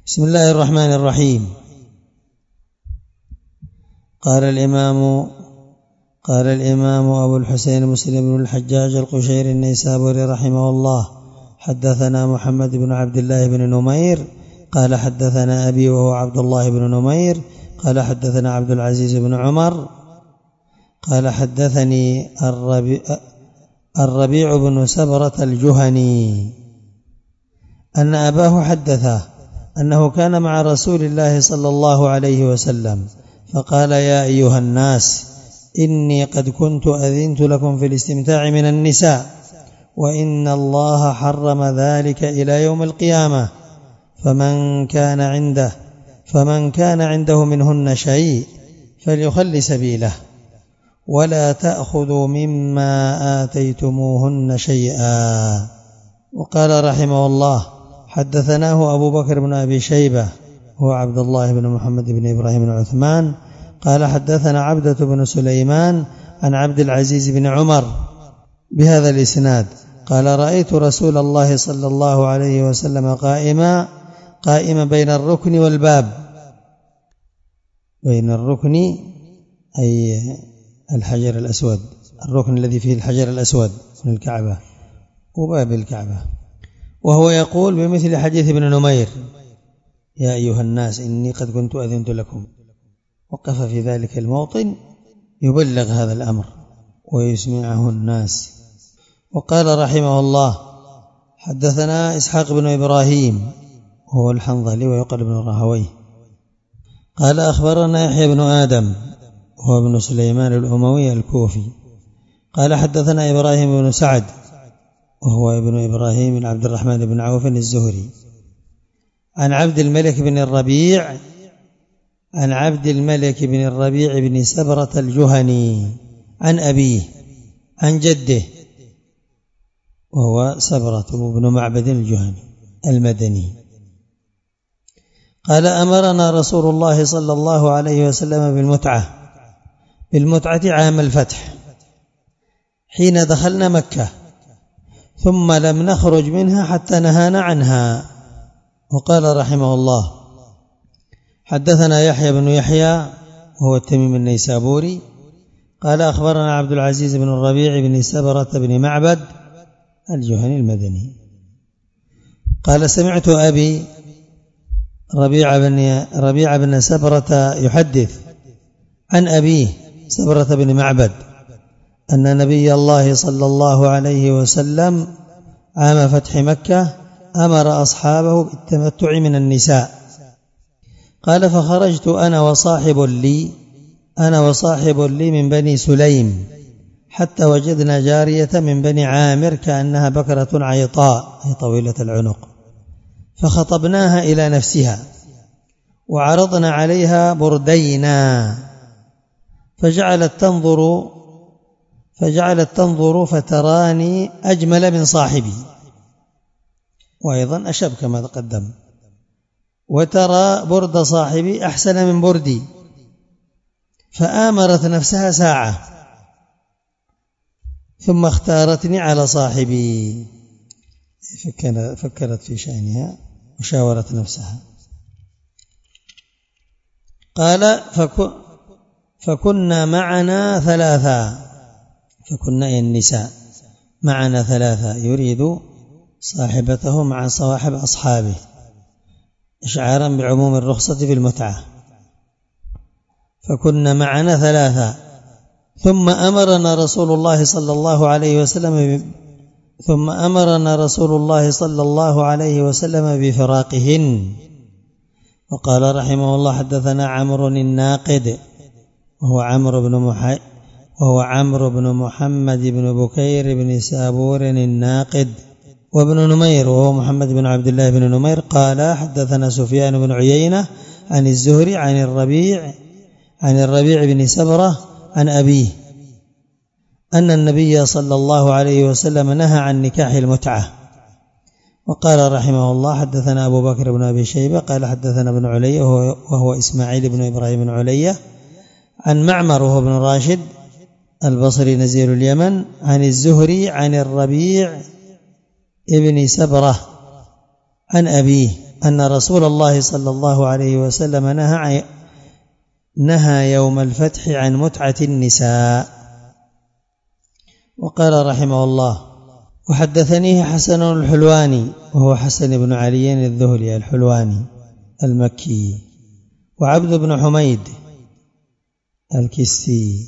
بسم الله الرحمن الرحيم. قال الإمام أبو الحسين مسلم بن الحجاج القشيري النيسابوري رحمه الله: حدثنا محمد بن عبد الله بن نمير قال حدثنا أبي وهو عبد الله بن نمير قال حدثنا عبد العزيز بن عمر قال حدثني الربيع بن سبرة الجهني أن أباه حدثه أنه كان مع رسول الله صلى الله عليه وسلم فقال: يا أيها الناس، إني قد كنت أذنت لكم في الاستمتاع من النساء، وإن الله حرم ذلك إلى يوم القيامة، فمن كان عنده منهن شيء فليخل سبيله، ولا تأخذوا مما آتيتموهن شيئا. وقال رحمه الله: حدثناه أبو بكر بن أبي شيبة هو عبد الله بن محمد بن إبراهيم بن عثمان قال حدثنا عبدة بن سليمان عن عبد العزيز بن عمر بهذا الإسناد قال: رأيت رسول الله صلى الله عليه وسلم قائما بين الركن والباب. بين الركن أي الحجر الأسود، الركن الذي فيه الحجر الأسود من الكعبة وباب الكعبة، وهو يقول بمثل حديث ابن نمير: يا أيها الناس، إني قد كنت أذنت لكم. وقف في ذلك الموطن يبلغ هذا الأمر ويسمعه الناس. وقال رحمه الله: حدثنا إسحاق بن إبراهيم وهو الحنظلي ويقال ابن راهويه قال أخبرنا يحيى بن آدم وهو ابن سليمان الأموي الكوفي قال حدثنا إبراهيم بن سعد وهو ابن إبراهيم بن عبد الرحمن بن عوف الزهري عن عبد الملك بن الربيع بن سبرة الجهني عن أبيه عن جده وهو سبرة بن معبد الجهني المدني قال: أمرنا رسول الله صلى الله عليه وسلم بالمتعة عام الفتح حين دخلنا مكة، ثم لم نخرج منها حتى نهانا عنها. وقال رحمه الله: حدثنا يحيى بن يحيى وهو التميمي النيسابوري قال أخبرنا عبد العزيز بن الربيع بن سبرة بن معبد الجهني المدني قال: سمعت أبي ربيع بن سبرة يحدث عن أبيه سبرة بن معبد أن نبي الله صلى الله عليه وسلم عام فتح مكة أمر أصحابه بالتمتع من النساء. قال: فخرجت أنا وصاحب لي من بني سليم حتى وجدنا جارية من بني عامر كأنها بكرة عيطاء أي طويلة العنق، فخطبناها إلى نفسها وعرضنا عليها بردينا، فجعلت تنظر فتراني أجمل من صاحبي، وأيضا أشب كما تقدم، وترى برد صاحبي أحسن من بردي، فآمرت نفسها ساعة ثم اختارتني على صاحبي، فكرت في شأنها وشاورت نفسها. قال: فكنا معنا النساء معنا ثلاثة، يريد صاحبته مع صواحب أصحابه إشعارا بعموم الرخصة في المتعة. فكنا معنا ثلاثة، ثم أمرنا رسول الله صلى الله عليه وسلم بفراقهن. وقال رحمه الله: حدثنا عمرو الناقد وهو عمرو بن محمد بن بكير بن سابور الناقد، وابن نمير وهو محمد بن عبد الله بن نمير قال: حدثنا سفيان بن عيينة عن الزهري عن الربيع بن سبرة عن أبيه أن النبي صلى الله عليه وسلم نهى عن نكاح المتعة. وقال رحمه الله: حدثنا أبو بكر بن أبي شيبة قال حدثنا ابن علي وهو إسماعيل بن إبراهيم بن علية عن معمر وهو بن راشد البصري نزيل اليمن عن الزهري عن الربيع ابن سبرة عن أبيه أن رسول الله صلى الله عليه وسلم نهى يوم الفتح عن متعة النساء. وقال رحمه الله: وحدثنيه حسن الحلواني، وهو حسن بن علي الذهلي الحلواني المكي، وعبد بن حميد الكسي،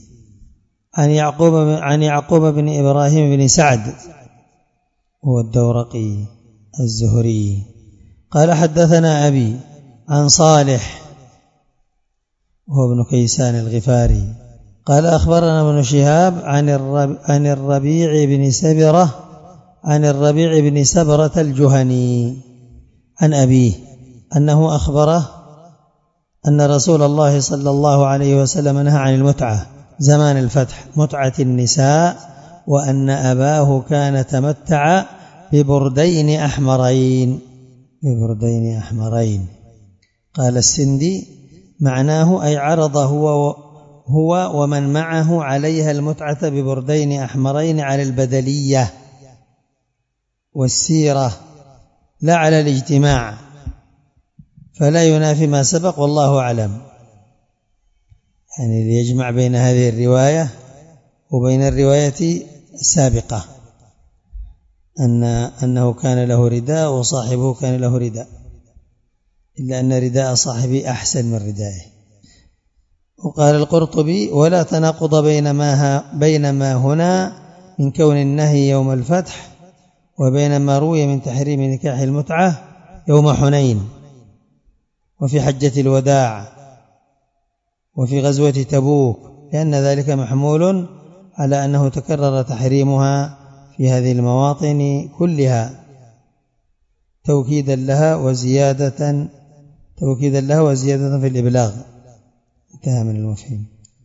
عن يعقوب بن إبراهيم بن سعد هو الدورقي الزهري قال: حدثنا أبي عن صالح هو ابن كيسان الغفاري قال: أخبرنا ابن شهاب عن الربيع بن سبرة الجهني عن أبيه أنه أخبره أن رسول الله صلى الله عليه وسلم نهى عن المتعة زمان الفتح، متعة النساء، وأن أباه كان تمتع ببردين أحمرين. قال السندي: معناه أي عرض هو ومن معه عليها المتعة ببردين أحمرين على البدلية والسيرة لا على الاجتماع، فلا ينافي ما سبق، والله أعلم. يعني ليجمع بين هذه الرواية وبين الرواية السابقة أنه كان له رداء وصاحبه كان له رداء، إلا أن رداء صاحبه أحسن من ردائه. وقال القرطبي: ولا تناقض بين ما هنا من كون النهي يوم الفتح وبين ما روي من تحريم نكاح المتعة يوم حنين وفي حجة الوداع وفي غزوة تبوك، لأن ذلك محمول على أنه تكرر تحريمها في هذه المواطن كلها توكيدا لها وزيادة في الإبلاغ. انتهى من المفهوم.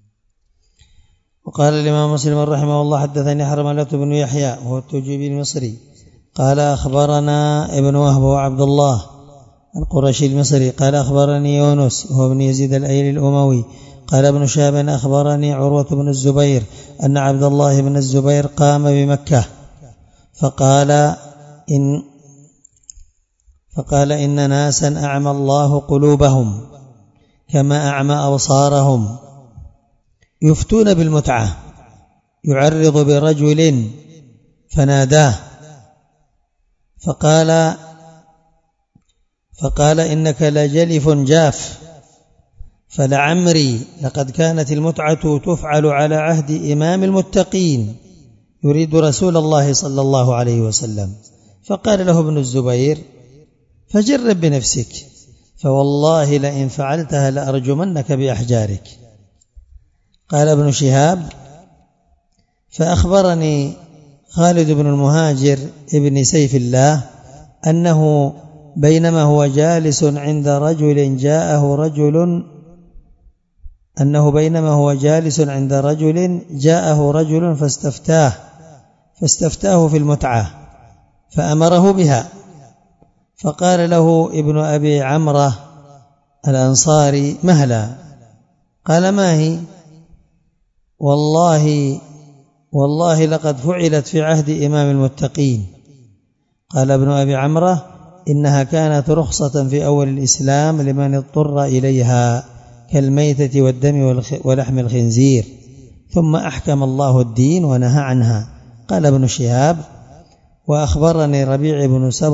وقال الإمام مسلم رحمه الله: حدثني حرملة بن يحيى وهو التجيبي المصري قال: أخبرنا ابن وهب وعبد الله القرشي المصري قال: أخبرني يونس وهو ابن يزيد الأيلي الأموي قال: ابن شهاب أخبرني عروة بن الزبير أن عبد الله بن الزبير قام بمكة فقال إن ناسا أعمى الله قلوبهم كما أعمى أبصارهم يفتون بالمتعة، يعرض برجل فناداه فقال إنك لجلف جاف، فلعمري لقد كانت المتعة تفعل على عهد إمام المتقين يريد رسول الله صلى الله عليه وسلم. فقال له ابن الزبير: فجرب بنفسك، فوالله لئن فعلتها لأرجمنك بأحجارك. قال ابن شهاب: فأخبرني خالد بن المهاجر ابن سيف الله أنه بينما هو جالس عند رجل جاءه رجل فاستفتاه في المتعة فأمره بها، فقال له ابن أبي عمرة الأنصاري: مهلا؟ قال: ما هي؟ والله لقد فعلت في عهد إمام المتقين. قال ابن أبي عمرة: إنها كانت رخصة في أول الإسلام لمن اضطر إليها كالميتة والدم ولحم الخنزير، ثم أحكم الله الدين ونهى عنها. قال ابن شهاب: وأخبرني ربيع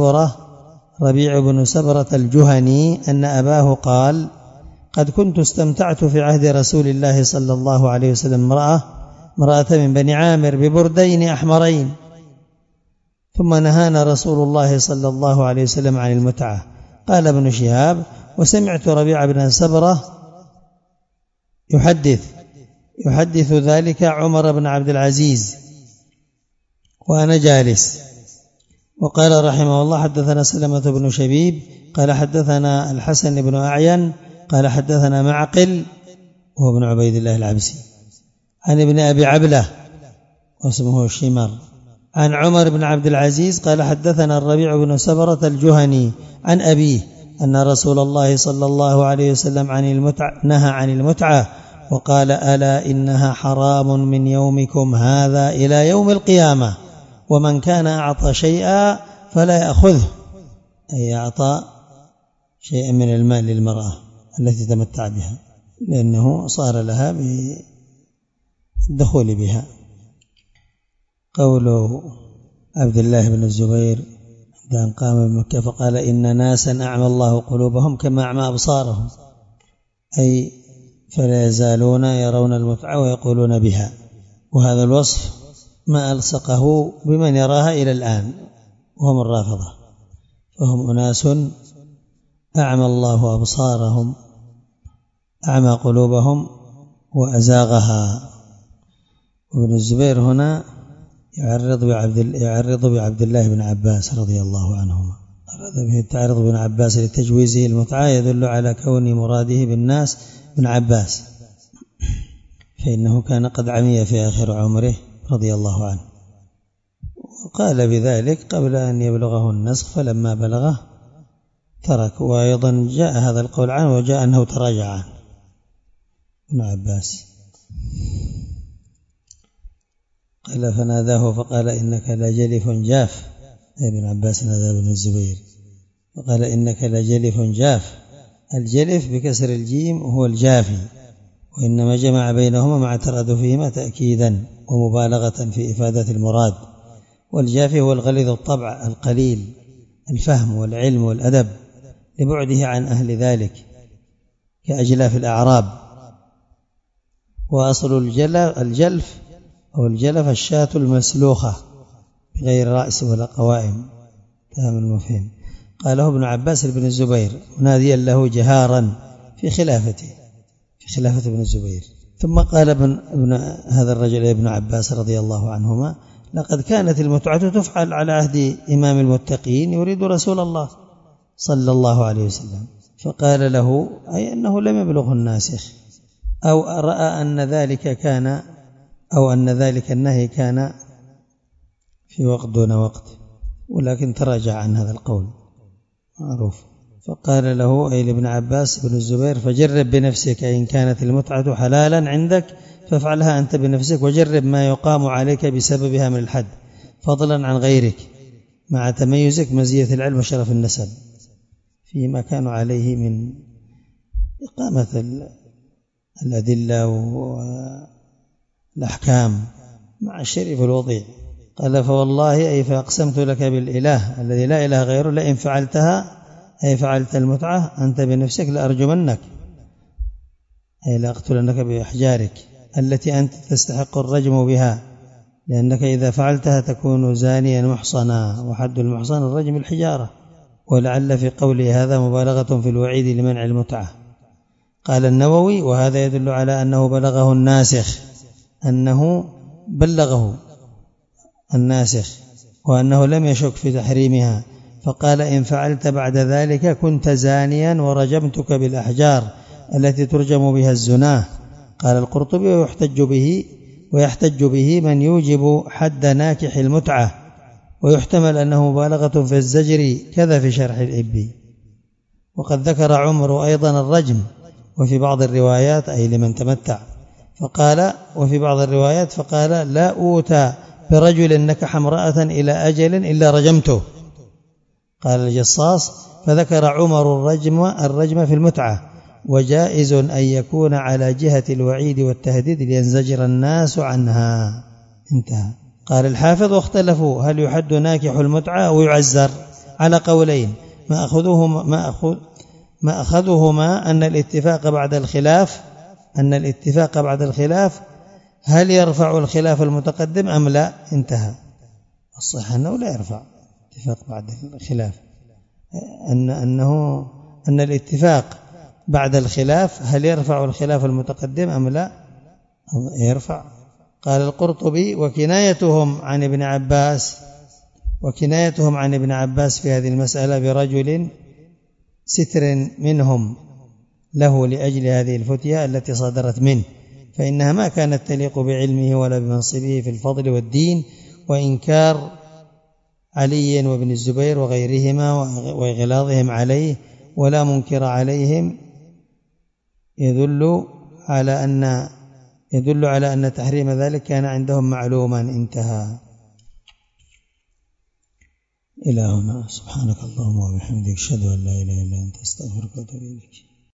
بن سبرة الجهني أن أباه قال: قد كنت استمتعت في عهد رسول الله صلى الله عليه وسلم امرأة من بني عامر ببردين أحمرين، ثم نهانا رسول الله صلى الله عليه وسلم عن المتعة. قال ابن شهاب: وسمعت ربيع بن سبرة يحدث ذلك عمر بن عبد العزيز وأنا جالس. وقال رحمه الله: حدثنا سلمة بن شبيب قال: حدثنا الحسن بن أعين قال: حدثنا معقل وهو ابن عبيد الله العبسي عن ابن أبي عبلة واسمه الشمر عن عمر بن عبد العزيز قال: حدثنا الربيع بن سبرة الجهني عن أبيه أن رسول الله صلى الله عليه وسلم نهى عن المتعة وقال: ألا إنها حرام من يومكم هذا إلى يوم القيامة، ومن كان أعطى شيئا فلا يأخذه، أي أعطى شيئا من المال للمرأة التي تمتع بها، لأنه صار لها بالدخول بها. قول عبد الله بن الزبير عندما قام بمكة فقال إن ناسا أعمى الله قلوبهم كما أعمى أبصارهم، أي فلا يزالون يرون المتعة ويقولون بها. وهذا الوصف ما ألصقه بمن يراها إلى الآن وهم الرافضة، فهم أناس أعمى الله أبصارهم، أعمى قلوبهم وأزاغها. وابن الزبير هنا يعرض بعبد الله بن عباس رضي الله عنهما، أراد به التعرض بن عباس لتجويزه المتعة، يدل على كون مراده بالناس بن عباس، فإنه كان قد عمي في آخر عمره رضي الله عنه، وقال بذلك قبل أن يبلغه النسخ، فلما بلغه ترك. وأيضا جاء هذا القول عنه وجاء أنه تراجع عنه ابن عباس. قال فناداه فقال إنك لجلف جاف، ابن عباس نادى ابن الزبير فقال إنك لجلف جاف. الجلف بكسر الجيم هو الجافي، وإنما جمع بينهما مع ترادفهما تأكيدا ومبالغة في إفادة المراد. والجافي هو الغليظ الطبع القليل الفهم والعلم والأدب لبعده عن أهل ذلك كأجلاف الأعراب. وأصل الجلف أو الجلف الشاة المسلوخة بغير رأس ولا قوائم، تمام المفهم. قاله ابن عباس بن الزبير مناديا له جهارا في خلافة ابن الزبير. ثم قال ابن هذا الرجل ابن عباس رضي الله عنهما لقد كانت المتعة تفعل على عهد إمام المتقين يريد رسول الله صلى الله عليه وسلم. فقال له أي أنه لم يبلغه الناسخ، أو رأى أن ذلك النهي كان في وقت دون وقت، ولكن تراجع عن هذا القول معروف. فقال له أي لابن عباس بن الزبير فجرب بنفسك إن كانت المتعة حلالا عندك فافعلها أنت بنفسك، وجرب ما يقام عليك بسببها من الحد فضلا عن غيرك، مع تميزك مزية العلم وشرف النسب فيما كانوا عليه من إقامة الأدلة والأحكام مع الشريف الوضيع. قال فوالله أي فأقسمت لك بالإله الذي لا إله غيره لئن فعلتها أي فعلت المتعة أنت بنفسك لأرجمنك، أي لأقتلنك بأحجارك التي أنت تستحق الرجم بها، لأنك إذا فعلتها تكون زانيا محصنا، وحد المحصن الرجم الحجارة. ولعل في قوله هذا مبالغة في الوعيد لمنع المتعة. قال النووي وهذا يدل على أنه بلغه الناسخ، أنه بلغه الناسخ وأنه لم يشك في تحريمها، فقال إن فعلت بعد ذلك كنت زانيا ورجمتك بالأحجار التي ترجم بها الزناه. قال القرطبي ويحتج به من يوجب حد ناكح المتعة، ويحتمل أنه مبالغة في الزجر كذا في شرح الإبي. وقد ذكر عمر أيضا الرجم وفي بعض الروايات أي لمن تمتع، وفي بعض الروايات فقال لا أوتى برجل نكح امرأة إلى أجل إلا رجمته. قال الجصاص فذكر عمر الرجم في المتعة، وجائز أن يكون على جهة الوعيد والتهديد لينزجر الناس عنها. انتهى. قال الحافظ واختلفوا هل يحد ناكح المتعة أو يعزر على قولين، ما أخذهما أن الاتفاق بعد الخلاف هل يرفع الخلاف المتقدم أم لا. انتهى. الصحيح أنه لا يرفع اتفاق بعد الخلاف، أن الاتفاق بعد الخلاف هل يرفع الخلاف المتقدم أم لا، يرفع. قال القرطبي وكنايتهم عن ابن عباس في هذه المسألة برجل ستر منهم له لأجل هذه الفتية التي صدرت منه، فإنها ما كانت تليق بعلمه ولا بمنصبه في الفضل والدين، وإنكار علي وابن الزبير وغيرهما وإغلاظهم عليه ولا منكر عليهم يدل على أن تحريم ذلك كان عندهم معلوما. انتهى. إلى هنا. سبحانك اللهم وبحمدك أشهد أن لا إله إلا أنت أستغفرك وأتوب إليك.